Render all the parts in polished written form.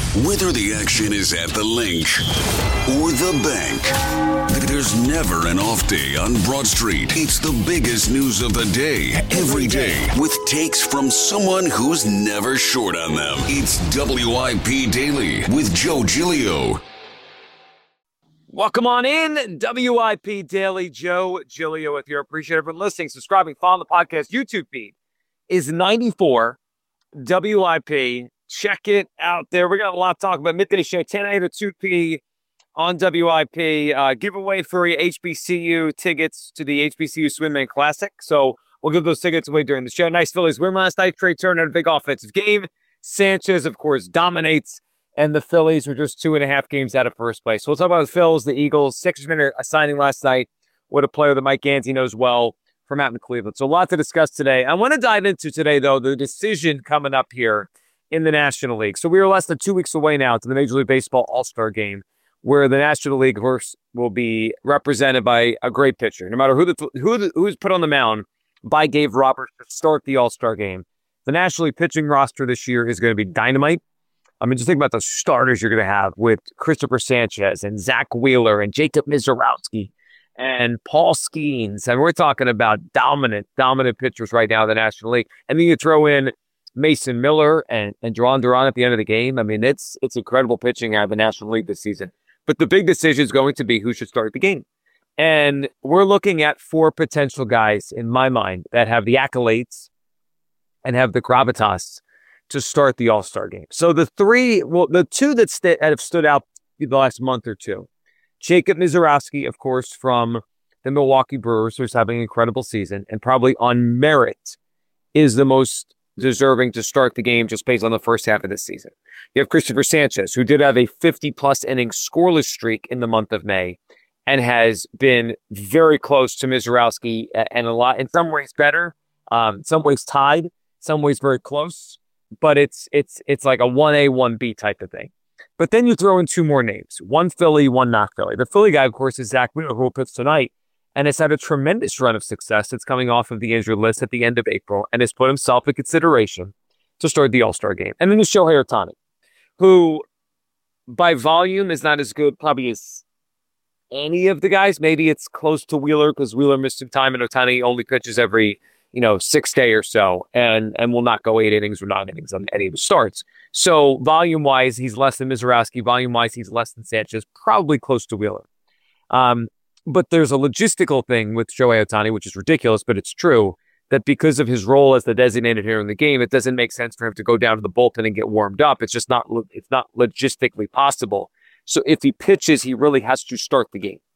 Whether the action is at the link or the bank, there's never an off day on Broad Street. It's the biggest news of the day, every day, with takes from someone who's never short on them. It's WIP Daily with Joe Giglio. Welcome on in, WIP Daily. Joe Giglio with you. Appreciate everyone listening, subscribing, following the podcast. YouTube feed is 94 WIP. Check it out there. We got a lot to talk about. Midday show, 10 a.m. to 2 p. on WIP. Giveaway for HBCU tickets to the HBCU Swimman Classic. So we'll give those tickets away during the show. Nice Phillies win last night. Trey Turner had a big offensive game. Sanchez, of course, dominates. And the Phillies were just 2.5 games out of first place. So we'll talk about the Phils, the Eagles. Sixers made a signing last night with a player that Mike Gansey knows well from out in Cleveland. So a lot to discuss today. I want to dive into today, though, the decision coming up here in the National League. So we are less than 2 weeks away now to the Major League Baseball All-Star Game, where the National League, of course, will be represented by a great pitcher. No matter who's put on the mound by Dave Roberts to start the All-Star Game, the National League pitching roster this year is going to be dynamite. I mean, just think about the starters you're going to have with Christopher Sanchez and Zach Wheeler and Jacob Misiorowski and Paul Skeens. And we're talking about dominant pitchers right now in the National League. And then you throw in Mason Miller and Duran Duran at the end of the game. I mean, it's incredible pitching out of the National League this season. But the big decision is going to be who should start the game. And we're looking at 4 potential guys, in my mind, that have the accolades and have the gravitas to start the All-Star Game. So the two that have stood out the last month or two, Jacob Misiorowski, of course, from the Milwaukee Brewers, who's having an incredible season and probably on merit is the most deserving to start the game just based on the first half of this season. You have Christopher Sanchez, who did have a 50-plus inning scoreless streak in the month of May and has been very close to Misiorowski and a lot, in some ways better, some ways tied, some ways very close, but it's like a 1A, 1B type of thing. But then you throw in 2 more names, one Philly, one not Philly. The Philly guy, of course, is Zach Wheeler, who will pitch tonight, and has had a tremendous run of success. It's coming off of the injured list at the end of April and has put himself in consideration to start the All-Star Game. And then there's Shohei Ohtani, who by volume is not as good probably as any of the guys. Maybe it's close to Wheeler because Wheeler missed some time and Ohtani only pitches every 6th day or so and will not go 8 innings or 9 innings on any of the starts. So volume-wise, he's less than Misiorowski. Volume-wise, he's less than Sanchez, probably close to Wheeler. But there's a logistical thing with Shohei Ohtani, which is ridiculous, but it's true, that because of his role as the designated hitter in the game, it doesn't make sense for him to go down to the bullpen and get warmed up. It's just not logistically possible. So if he pitches, he really has to start the game.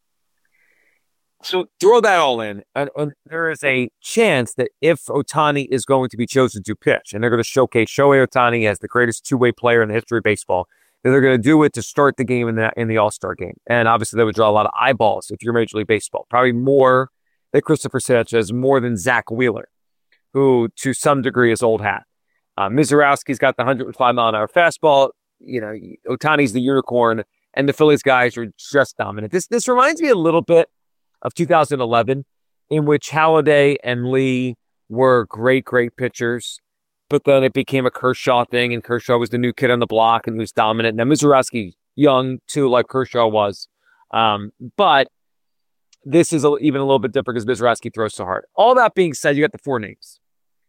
So throw that all in, and there is a chance that if Ohtani is going to be chosen to pitch, and they're going to showcase Shohei Ohtani as the greatest two-way player in the history of baseball, that they're going to do it to start the game in the All-Star game. And obviously that would draw a lot of eyeballs if you're Major League Baseball. Probably more than Christopher Sanchez, more than Zach Wheeler, who to some degree is old hat. Misiorowski's got the 105-mile-an-hour fastball. Ohtani's the unicorn, and the Phillies guys are just dominant. This reminds me a little bit of 2011, in which Halladay and Lee were great pitchers. But then it became a Kershaw thing, and Kershaw was the new kid on the block and he was dominant. Now, Misiorowski, young, too, like Kershaw was. But this is even a little bit different because Misiorowski throws so hard. All that being said, you got the 4 names.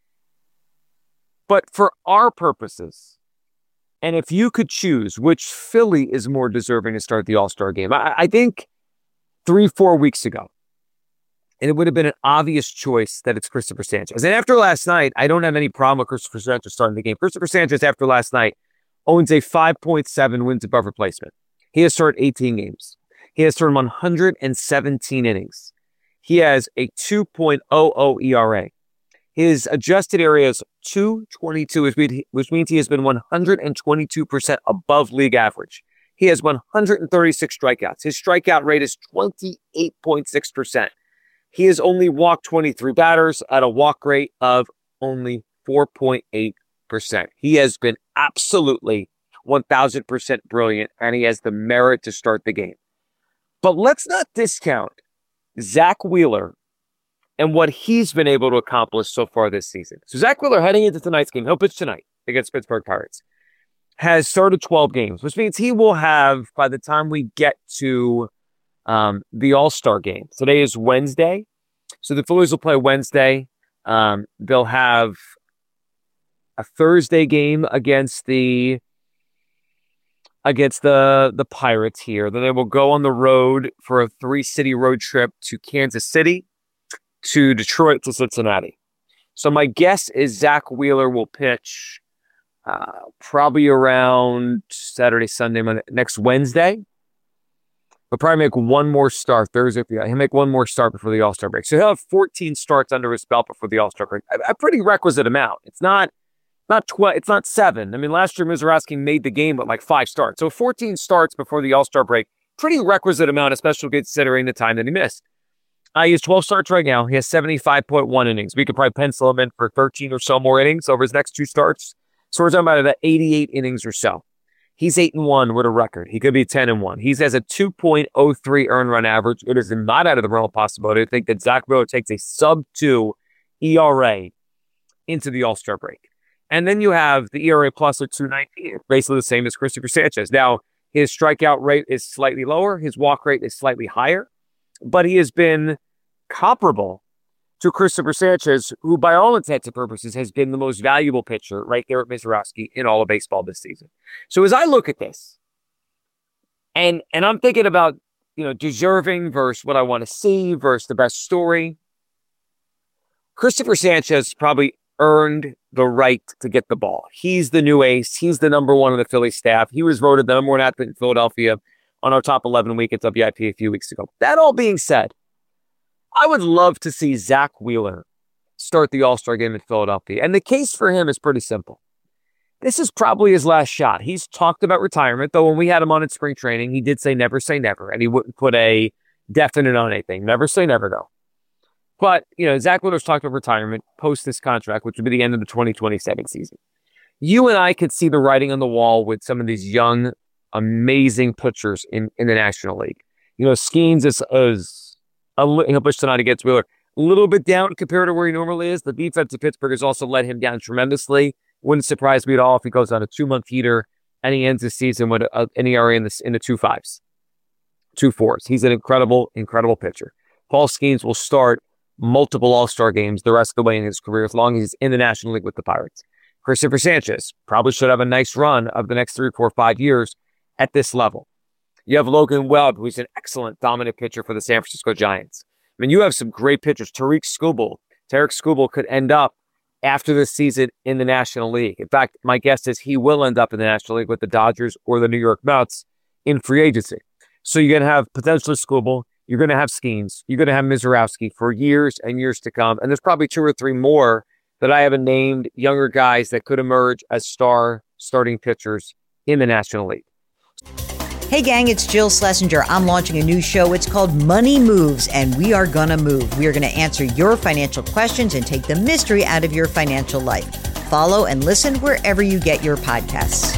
But for our purposes, and if you could choose which Philly is more deserving to start the All-Star game, I think 3-4 weeks ago, and it would have been an obvious choice that it's Christopher Sanchez. And after last night, I don't have any problem with Christopher Sanchez starting the game. Christopher Sanchez, after last night, owns a 5.7 wins above replacement. He has started 18 games. He has turned 117 innings. He has a 2.00 ERA. His adjusted area is 222, which means he has been 122% above league average. He has 136 strikeouts. His strikeout rate is 28.6%. He has only walked 23 batters at a walk rate of only 4.8%. He has been absolutely 1,000% brilliant, and he has the merit to start the game. But let's not discount Zach Wheeler and what he's been able to accomplish so far this season. So Zach Wheeler, heading into tonight's game, he'll pitch tonight against Pittsburgh Pirates, has started 12 games, which means he will have, by the time we get to the All-Star game. Today is Wednesday, so the Phillies will play Wednesday. They'll have a Thursday game against the Pirates here. Then they will go on the road for a 3-city road trip to Kansas City, to Detroit, to Cincinnati. So my guess is Zach Wheeler will pitch probably around Saturday, Sunday, Monday, next Wednesday. He'll probably make one more start Thursday. He'll make one more start before the All-Star break. So he'll have 14 starts under his belt before the All-Star break. A pretty requisite amount. It's not 12. It's not 7. I mean, last year Mizrachi made the game with like 5 starts. So 14 starts before the All-Star break. Pretty requisite amount, especially considering the time that he missed. He has 12 starts right now. He has 75.1 innings. We could probably pencil him in for 13 or so more innings over his next 2 starts. So we're talking about 88 innings or so. He's 8-1 with a record. He could be 10-1. He has a 2.03 earned run average. It is not out of the realm of possibility. I think that Zach Wheeler takes a sub-2 ERA into the All-Star break. And then you have the ERA plus at 2.19, basically the same as Christopher Sanchez. Now, his strikeout rate is slightly lower. His walk rate is slightly higher. But he has been comparable to Christopher Sanchez, who by all intents and purposes has been the most valuable pitcher right there at Mizrachi in all of baseball this season. So as I look at this, and I'm thinking about, deserving versus what I want to see versus the best story, Christopher Sanchez probably earned the right to get the ball. He's the new ace. He's the number 1 on the Philly staff. He was voted the number 1 athlete in Philadelphia on our top 11 week at WIP a few weeks ago. That all being said, I would love to see Zach Wheeler start the All-Star game in Philadelphia. And the case for him is pretty simple. This is probably his last shot. He's talked about retirement, though when we had him on in spring training, he did say never say never, and he wouldn't put a definite on anything. Never say never, though. But, Zach Wheeler's talked about retirement post this contract, which would be the end of the 2027 season. You and I could see the writing on the wall with some of these young, amazing pitchers in the National League. Skeens is he'll pitch tonight against Wheeler. A little bit down compared to where he normally is. The defense of Pittsburgh has also let him down tremendously. Wouldn't surprise me at all if he goes on a 2-month heater and he ends the season with an ERA in the 2.5s, 2.4s. He's an incredible, incredible pitcher. Paul Skeens will start multiple All-Star games the rest of the way in his career as long as he's in the National League with the Pirates. Christopher Sanchez probably should have a nice run of the next 3, 4, 5 years at this level. You have Logan Webb, who's an excellent dominant pitcher for the San Francisco Giants. I mean, you have some great pitchers. Tarik Skubal could end up after this season in the National League. In fact, my guess is he will end up in the National League with the Dodgers or the New York Mets in free agency. So you're going to have potentially Skubal. You're going to have Skeens. You're going to have Mizrachi for years and years to come. And there's probably 2 or 3 more that I haven't named, younger guys that could emerge as starting pitchers in the National League. Hey gang, it's Jill Schlesinger. I'm launching a new show. It's called Money Moves, and we are gonna move. We are gonna answer your financial questions and take the mystery out of your financial life. Follow and listen wherever you get your podcasts.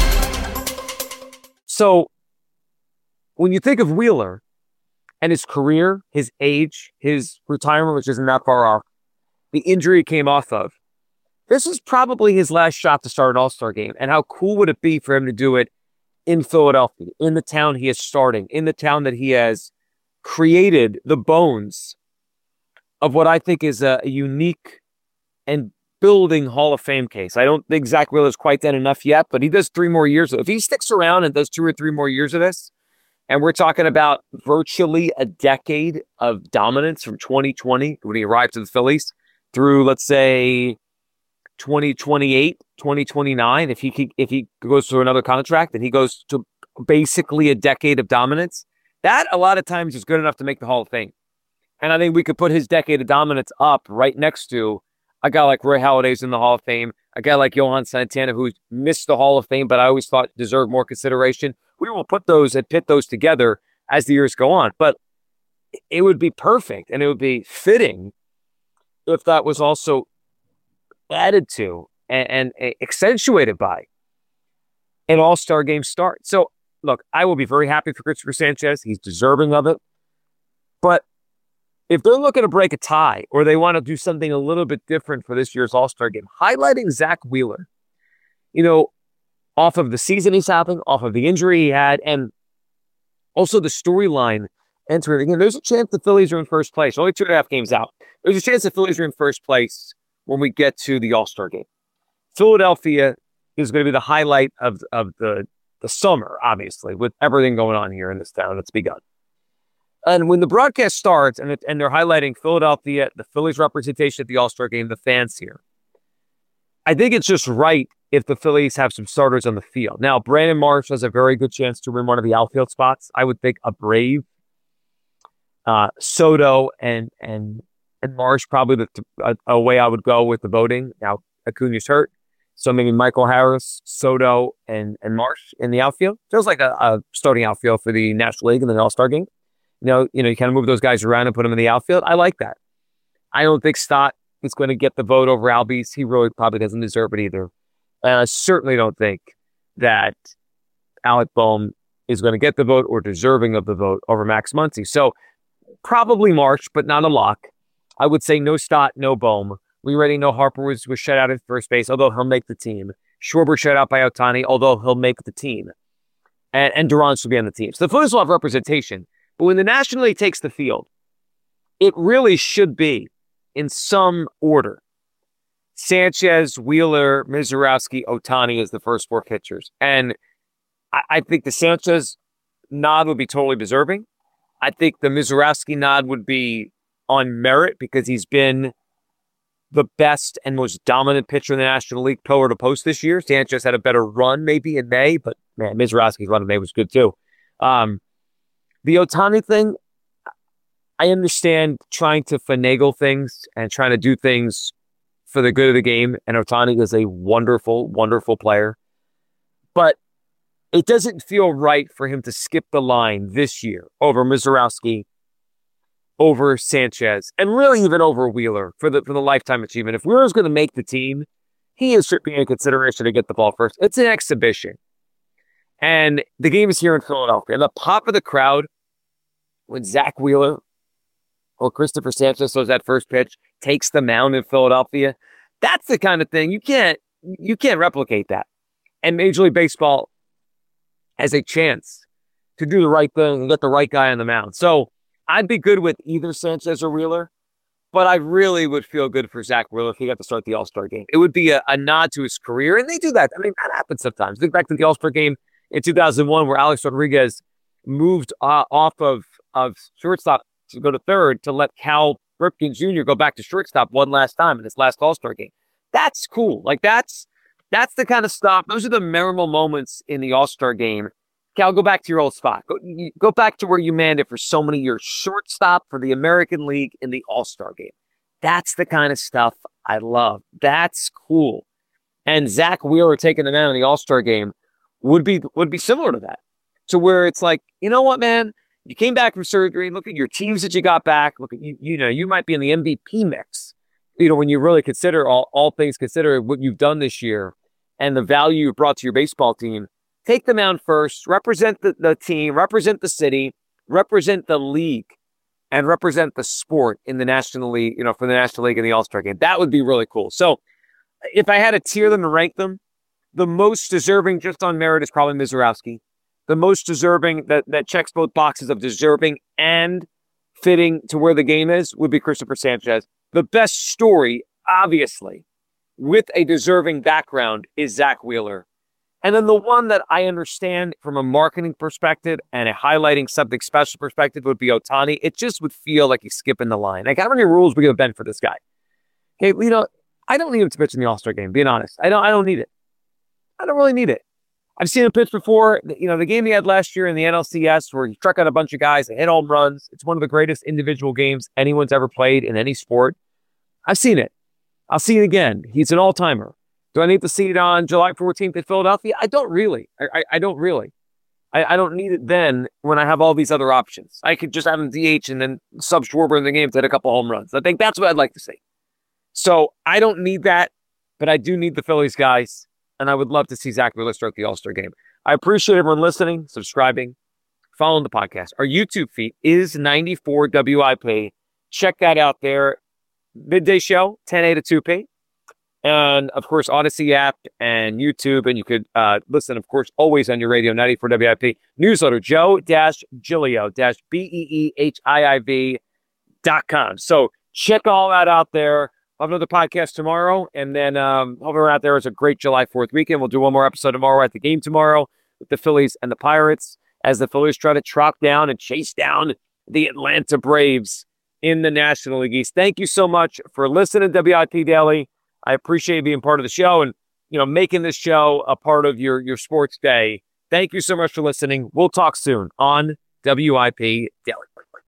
So when you think of Wheeler and his career, his age, his retirement, which isn't that far off, the injury he came off of, this is probably his last shot to start an All-Star game. And how cool would it be for him to do it in Philadelphia, in the town he is starting, in the town that he has created the bones of what I think is a unique and building Hall of Fame case. I don't think Zach Wheeler's quite done enough yet, but he does 3 more years. If he sticks around and does 2 or 3 more years of this, and we're talking about virtually a decade of dominance from 2020 when he arrived to the Phillies through, let's say, 2028, 2029, if he goes to another contract and he goes to basically a decade of dominance, that a lot of times is good enough to make the Hall of Fame. And I think we could put his decade of dominance up right next to a guy like Roy Halladay's in the Hall of Fame, a guy like Johan Santana, who missed the Hall of Fame, but I always thought deserved more consideration. We will put those and pit those together as the years go on. But it would be perfect and it would be fitting if that was also added to and accentuated by an All-Star game start. So, look, I will be very happy for Christopher Sanchez. He's deserving of it. But if they're looking to break a tie or they want to do something a little bit different for this year's All-Star game, highlighting Zach Wheeler, off of the season he's having, off of the injury he had, and also the storyline entering. Again, there's a chance the Phillies are in first place. Only 2.5 games out. There's a chance the Phillies are in first place when we get to the All-Star game. Philadelphia is going to be the highlight of the summer, obviously, with everything going on here in this town that's begun. And when the broadcast starts and they're highlighting Philadelphia, the Phillies representation at the All-Star game, the fans here, I think it's just right if the Phillies have some starters on the field. Now, Brandon Marsh has a very good chance to win one of the outfield spots. I would think a Brave, Soto, and Marsh probably a way I would go with the voting. Now, Acuna's hurt, so maybe Michael Harris, Soto, and Marsh in the outfield. Feels like a starting outfield for the National League in the All-Star game. You kind of move those guys around and put them in the outfield. I like that. I don't think Stott is going to get the vote over Albies. He really probably doesn't deserve it either. And I certainly don't think that Alec Bohm is going to get the vote or deserving of the vote over Max Muncy. So probably Marsh, but not a lock. I would say no Stott, no Bohm. We already know Harper was shut out at first base, although he'll make the team. Schwarber shut out by Ohtani, although he'll make the team. And Durant will be on the team. So the Phillies will have representation. But when the National League takes the field, it really should be in some order. Sanchez, Wheeler, Mizorowski, Ohtani as the first 4 pitchers. And I think the Sanchez nod would be totally deserving. I think the Mizorowski nod would be on merit because he's been the best and most dominant pitcher in the National League pillar to post this year. Sanchez had a better run maybe in May, but man, Mizorowski's run in May was good too. The Ohtani thing, I understand trying to finagle things and trying to do things for the good of the game, and Ohtani is a wonderful, wonderful player. But it doesn't feel right for him to skip the line this year over Mizorowski, over Sanchez, and really even over Wheeler for the lifetime achievement. If Wheeler's going to make the team, he is certainly in consideration to get the ball first. It's an exhibition. And the game is here in Philadelphia. And the pop of the crowd when Zach Wheeler or Christopher Sanchez throws that first pitch, takes the mound in Philadelphia, that's the kind of thing you can't replicate that. And Major League Baseball has a chance to do the right thing and get the right guy on the mound. So I'd be good with either Sanchez or Wheeler, but I really would feel good for Zach Wheeler if he got to start the All-Star game. It would be a nod to his career, and they do that. I mean, that happens sometimes. Think back to the All-Star game in 2001 where Alex Rodriguez moved off of shortstop to go to third to let Cal Ripken Jr. go back to shortstop one last time in his last All-Star game. That's cool. Like, that's the kind of stuff. Those are the memorable moments in the All-Star game. Cal, go back to your old spot. Go back to where you manned it for so many years. Shortstop for the American League in the All-Star game. That's the kind of stuff I love. That's cool. And Zach Wheeler taking the mound in the All-Star game would be similar to that. To where it's like, you know what, man? You came back from surgery. Look at your teams that you got back. Look at you might be in the MVP mix. When you really consider all things considered, what you've done this year and the value you've brought to your baseball team. Take the mound first, represent the team, represent the city, represent the league, and represent the sport in the National League, for the National League and the All-Star game. That would be really cool. So if I had to tier them and rank them, the most deserving just on merit is probably Mizorowski. The most deserving that checks both boxes of deserving and fitting to where the game is would be Christopher Sanchez. The best story, obviously, with a deserving background is Zach Wheeler. And then the one that I understand from a marketing perspective and a highlighting something special perspective would be Ohtani. It just would feel like he's skipping the line. Like, how many rules we going to bend for this guy? Okay, I don't need him to pitch in the All-Star game, being honest. I don't need it. I don't really need it. I've seen him pitch before. The game he had last year in the NLCS where he struck out a bunch of guys and hit home runs. It's one of the greatest individual games anyone's ever played in any sport. I've seen it. I'll see it again. He's an all-timer. Do I need to see it on July 14th in Philadelphia? I don't really. I don't really. I don't need it then when I have all these other options. I could just have him DH and then sub Schwarber in the game to hit a couple home runs. I think that's what I'd like to see. So I don't need that, but I do need the Phillies guys, and I would love to see Zach Wheeler start the All-Star game. I appreciate everyone listening, subscribing, following the podcast. Our YouTube feed is 94 WIP. Check that out there. Midday show, 10A to 2P. And, of course, Odyssey app and YouTube. And you could listen, of course, always on your radio, 94 WIP. Newsletter, Joe-Giglio, BEEHIIV.com. So check all that out there. I'll have another podcast tomorrow. And then hope we're out there. It's a great July 4th weekend. We'll do one more episode tomorrow at the game tomorrow with the Phillies and the Pirates as the Phillies try to track down and chase down the Atlanta Braves in the National League East. Thank you so much for listening to WIP Daily. I appreciate you being part of the show and, making this show a part of your sports day. Thank you so much for listening. We'll talk soon on WIP Daily.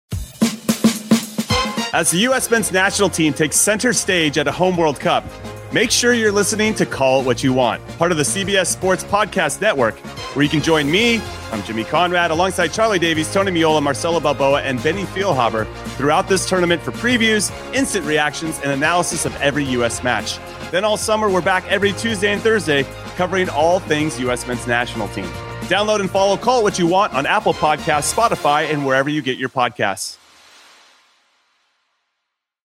As the U.S. men's national team takes center stage at a home World Cup, make sure you're listening to Call It What You Want, part of the CBS Sports Podcast Network, where you can join me, I'm Jimmy Conrad, alongside Charlie Davies, Tony Miola, Marcelo Balboa, and Benny Feilhaber throughout this tournament for previews, instant reactions, and analysis of every U.S. match. Then all summer, we're back every Tuesday and Thursday, covering all things U.S. men's national team. Download and follow Call It What You Want on Apple Podcasts, Spotify, and wherever you get your podcasts.